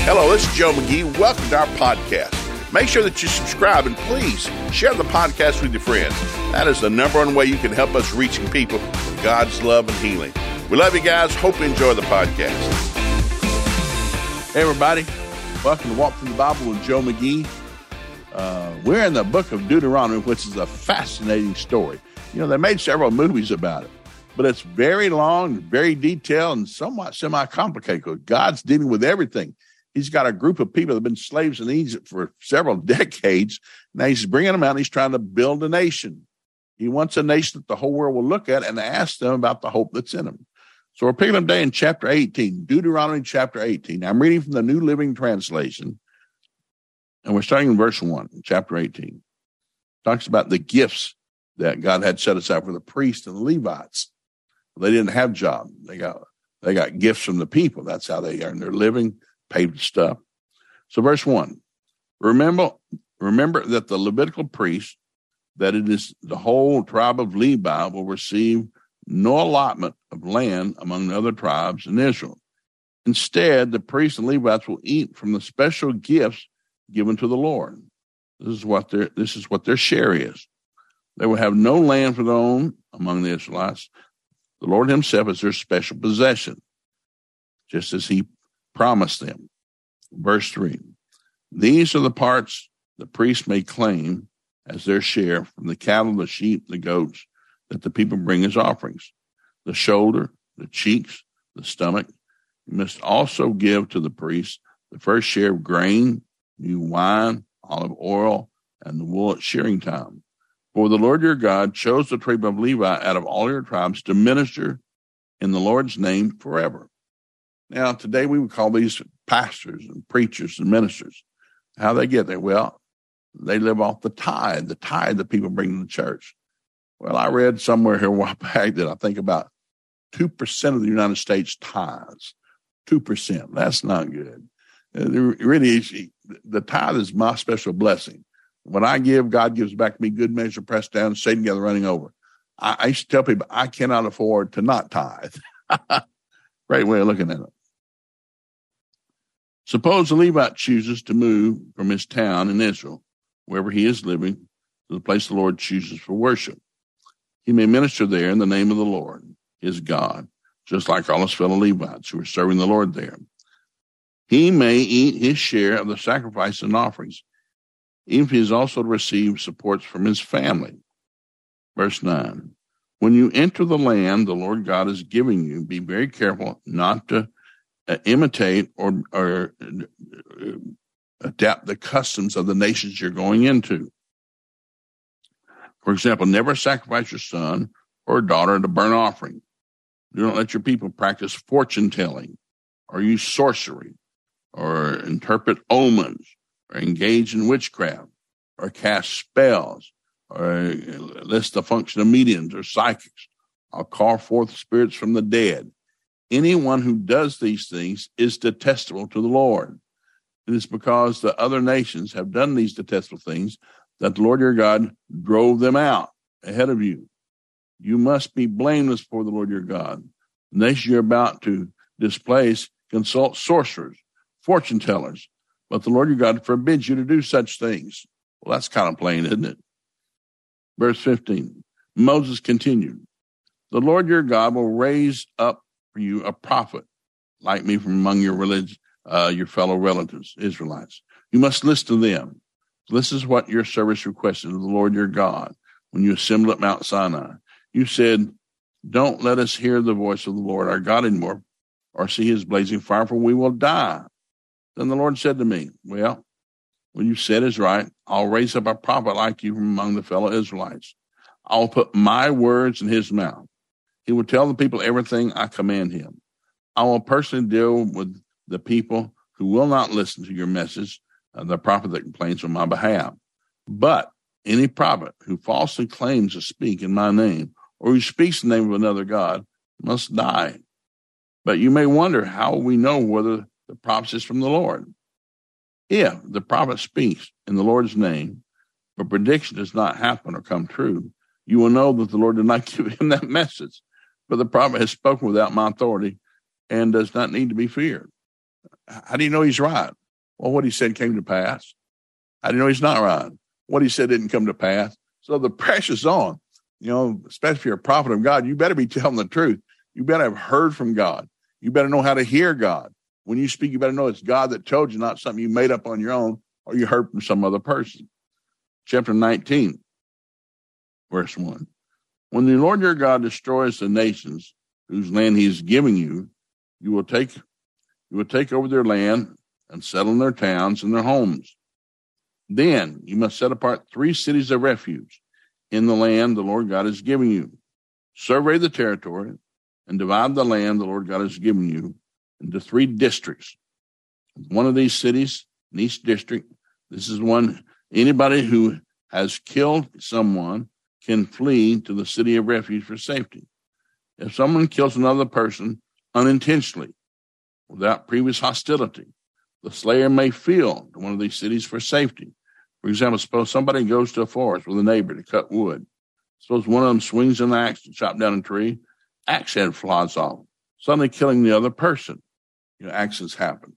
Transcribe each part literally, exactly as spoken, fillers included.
Hello, this is Joe McGee. Welcome to our podcast. Make sure that you subscribe and please share the podcast with your friends. That is the number one way you can help us reaching people with God's love and healing. We love you guys. Hope you enjoy the podcast. Hey, everybody. Welcome to Walk Through the Bible with Joe McGee. Uh, we're in the book of Deuteronomy, which is a fascinating story. You know, they made several movies about it, but it's very long, very detailed, and somewhat semi-complicated because God's dealing with everything. He's got a group of people that have been slaves in Egypt for several decades. Now he's bringing them out and he's trying to build a nation. He wants a nation that the whole world will look at and ask them about the hope that's in them. So we're picking up today in chapter eighteen, Deuteronomy chapter eighteen. I'm reading from the New Living Translation, and we're starting in verse one, chapter eighteen. It talks about the gifts that God had set aside for the priests and the Levites. They didn't have jobs. They got, they got gifts from the people. That's how they earned their living. Paid stuff. So verse one, remember, remember that the Levitical priest, that it is the whole tribe of Levi will receive no allotment of land among the other tribes in Israel. Instead, the priests and Levites will eat from the special gifts given to the Lord. This is what their, this is what their share is. They will have no land for their own among the Israelites. The Lord himself is their special possession, just as he promised them. Verse three, these are the parts the priest may claim as their share from the cattle, the sheep, the goats that the people bring as offerings. The shoulder, the cheeks, the stomach. You must also give to the priest the first share of grain, new wine, olive oil, and the wool at shearing time. For the Lord your God chose the tribe of Levi out of all your tribes to minister in the Lord's name forever. Now, today we would call these pastors and preachers and ministers. How they get there? Well, they live off the tithe, the tithe that people bring to the church. Well, I read somewhere here a while back that I think about two percent of the United States tithes. two percent. That's not good. It really is. The tithe is my special blessing. When I give, God gives back to me good measure, pressed down, shaken together, running over. I, I used to tell people I cannot afford to not tithe. Great way of looking at it. Suppose a Levite chooses to move from his town in Israel, wherever he is living, to the place the Lord chooses for worship. He may minister there in the name of the Lord, his God, just like all his fellow Levites who are serving the Lord there. He may eat his share of the sacrifice and offerings, even if he is also to receive supports from his family. Verse nine, when you enter the land the Lord God is giving you, be very careful not to Uh, imitate or, or uh, adapt the customs of the nations you're going into. For example, never sacrifice your son or daughter to burnt offering. Do not let your people practice fortune telling or use sorcery or interpret omens or engage in witchcraft or cast spells or list the function of mediums or psychics or call forth spirits from the dead. Anyone who does these things is detestable to the Lord. It is because the other nations have done these detestable things that the Lord your God drove them out ahead of you. You must be blameless before the Lord your God. The nation you're about to displace consult sorcerers, fortune tellers, but the Lord your God forbids you to do such things. Well, that's kind of plain, isn't it? Verse fifteen, Moses continued, the Lord your God will raise up for you a prophet like me from among your religion, uh, your fellow relatives, Israelites. You must listen to them. This is what your service requested of the Lord your God when you assembled at Mount Sinai. You said, don't let us hear the voice of the Lord our God anymore or see his blazing fire, for we will die. Then the Lord said to me, well, what you said is right. I'll raise up a prophet like you from among the fellow Israelites. I'll put my words in his mouth. He will tell the people everything I command him. I will personally deal with the people who will not listen to your message, uh, the prophet that complains on my behalf. But any prophet who falsely claims to speak in my name or who speaks in the name of another God must die. But you may wonder how we know whether the prophecy is from the Lord. If the prophet speaks in the Lord's name, but prediction does not happen or come true, you will know that the Lord did not give him that message. But the prophet has spoken without my authority and does not need to be feared. How do you know he's right? Well, what he said came to pass. How do you know he's not right? What he said didn't come to pass. So the pressure's on. You know, especially if you're a prophet of God, you better be telling the truth. You better have heard from God. You better know how to hear God. When you speak, you better know it's God that told you, not something you made up on your own or you heard from some other person. Chapter nineteen, verse one. When the Lord your God destroys the nations whose land he is giving you, you will take you will take over their land and settle in their towns and their homes. Then you must set apart three cities of refuge in the land the Lord God is giving you. Survey the territory and divide the land the Lord God has given you into three districts. One of these cities, in each district, this is one, anybody who has killed someone can flee to the city of refuge for safety. If someone kills another person unintentionally, without previous hostility, the slayer may flee to one of these cities for safety. For example, suppose somebody goes to a forest with a neighbor to cut wood. Suppose one of them swings an axe to chop down a tree. Axe head flies off, suddenly killing the other person. You know, accidents happen.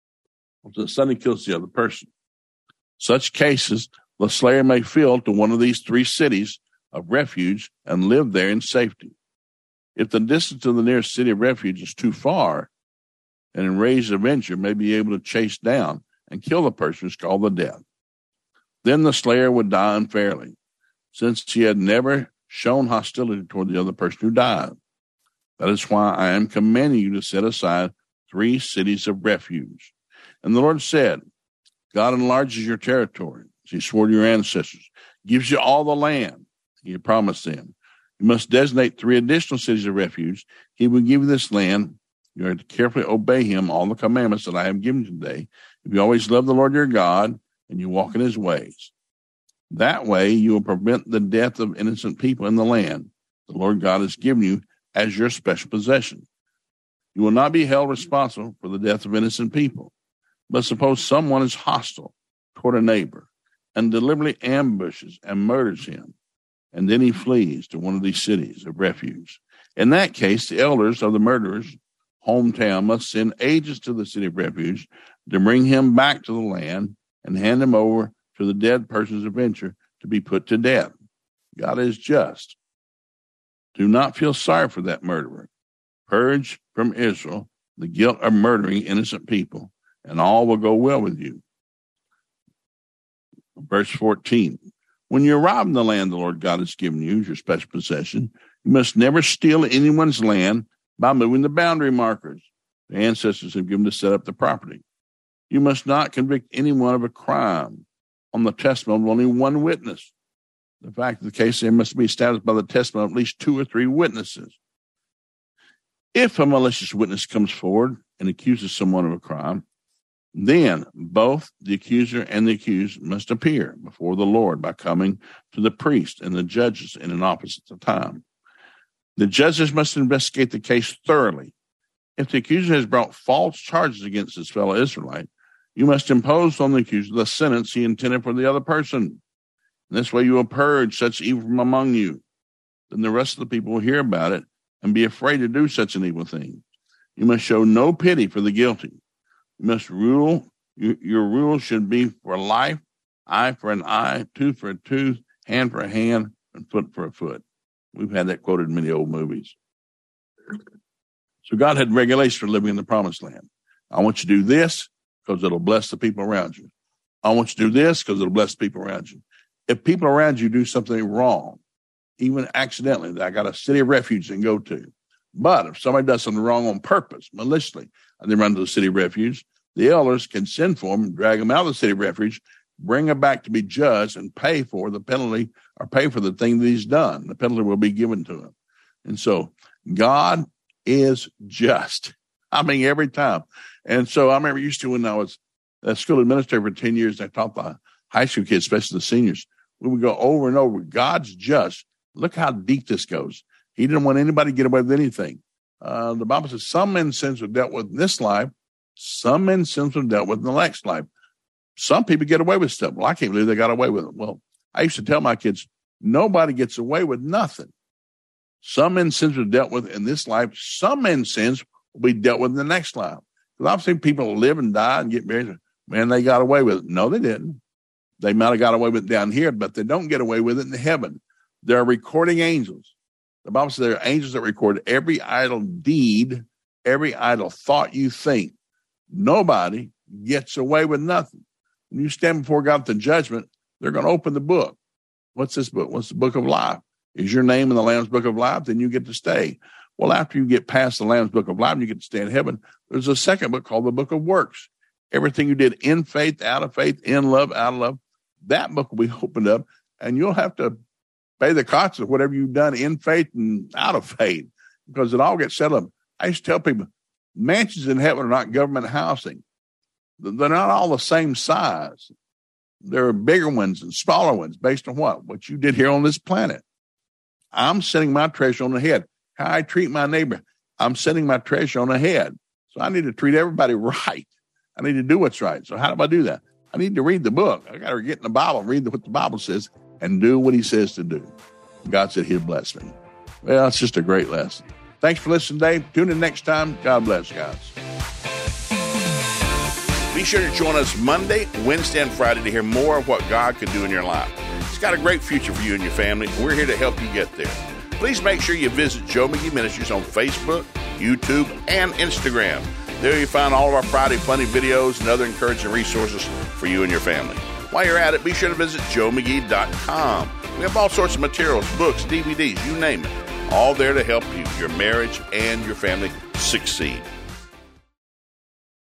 So suddenly kills the other person. Such cases, the slayer may flee to one of these three cities of refuge and live there in safety. If the distance to the nearest city of refuge is too far, an enraged avenger may be able to chase down and kill the person who's called the death. Then the slayer would die unfairly, since he had never shown hostility toward the other person who died. That is why I am commanding you to set aside three cities of refuge. And the Lord said, God enlarges your territory, as he swore to your ancestors, gives you all the land he promised them. You must designate three additional cities of refuge. He will give you this land. You are to carefully obey him, all the commandments that I have given you today. If you always love the Lord your God and you walk in his ways, that way you will prevent the death of innocent people in the land the Lord God has given you as your special possession. You will not be held responsible for the death of innocent people. But suppose someone is hostile toward a neighbor and deliberately ambushes and murders him, and then he flees to one of these cities of refuge. In that case, the elders of the murderer's hometown must send agents to the city of refuge to bring him back to the land and hand him over to the dead person's avenger to be put to death. God is just. Do not feel sorry for that murderer. Purge from Israel the guilt of murdering innocent people, and all will go well with you. Verse fourteen. When you arrive in the land the Lord God has given you as your special possession, you must never steal anyone's land by moving the boundary markers the ancestors have given to set up the property. You must not convict anyone of a crime on the testimony of only one witness. The fact of the case, there must be established by the testimony of at least two or three witnesses. If a malicious witness comes forward and accuses someone of a crime, then both the accuser and the accused must appear before the Lord by coming to the priest and the judges in an office at the time. The judges must investigate the case thoroughly. If the accuser has brought false charges against his fellow Israelite, you must impose on the accuser the sentence he intended for the other person. In this way you will purge such evil from among you. Then the rest of the people will hear about it and be afraid to do such an evil thing. You must show no pity for the guilty. You must rule. Your, your rule should be for life, eye for an eye, tooth for a tooth, hand for a hand, and foot for a foot. We've had that quoted in many old movies. So God had regulations for living in the promised land. I want you to do this because it'll bless the people around you. I want you to do this because it'll bless people around you. If people around you do something wrong, even accidentally, I got a city of refuge they can go to. But if somebody does something wrong on purpose, maliciously, and they run to the city of refuge, the elders can send for them, drag them out of the city of refuge, bring them back to be judged, and pay for the penalty or pay for the thing that he's done. The penalty will be given to him. And so God is just. I mean, every time. And so I remember used to when I was a school administrator for ten years, I taught the high school kids, especially the seniors, we would go over and over, God's just. Look how deep this goes. He didn't want anybody to get away with anything. Uh, the Bible says some men's sins were dealt with in this life, some men's sins were dealt with in the next life. Some people get away with stuff. Well, I can't believe they got away with it. Well, I used to tell my kids, nobody gets away with nothing. Some men's sins are dealt with in this life. Some men's sins will be dealt with in the next life. Because I've seen people live and die and get married. Man, they got away with it. No, they didn't. They might have got away with it down here, but they don't get away with it in heaven. They're recording angels. The Bible says there are angels that record every idle deed, every idle thought you think. Nobody gets away with nothing. When you stand before God at the judgment, they're going to open the book. What's this book? What's the book of life? Is your name in the Lamb's book of life? Then you get to stay. Well, after you get past the Lamb's book of life, you get to stay in heaven. There's a second book called the book of works. Everything you did in faith, out of faith, in love, out of love, that book will be opened up, and you'll have to pay the cost of whatever you've done in faith and out of faith, because it all gets settled up. I used to tell people, mansions in heaven are not government housing. They're not all the same size. There are bigger ones and smaller ones based on what? What you did here on this planet. I'm setting my treasure on the head. How I treat my neighbor, I'm setting my treasure on the head. So I need to treat everybody right. I need to do what's right. So how do I do that? I need to read the book. I got to get in the Bible, read what the Bible says, and do what he says to do. God said he'd bless me. Well, it's just a great lesson. Thanks for listening today. Tune in next time. God bless, guys. Be sure to join us Monday, Wednesday, and Friday to hear more of what God can do in your life. He's got a great future for you and your family, and we're here to help you get there. Please make sure you visit Joe McGee Ministries on Facebook, YouTube, and Instagram. There you'll find all of our Friday Funny videos and other encouraging resources for you and your family. While you're at it, be sure to visit joe mcgee dot com. We have all sorts of materials, books, D V Ds, you name it, all there to help you, your marriage, and your family succeed.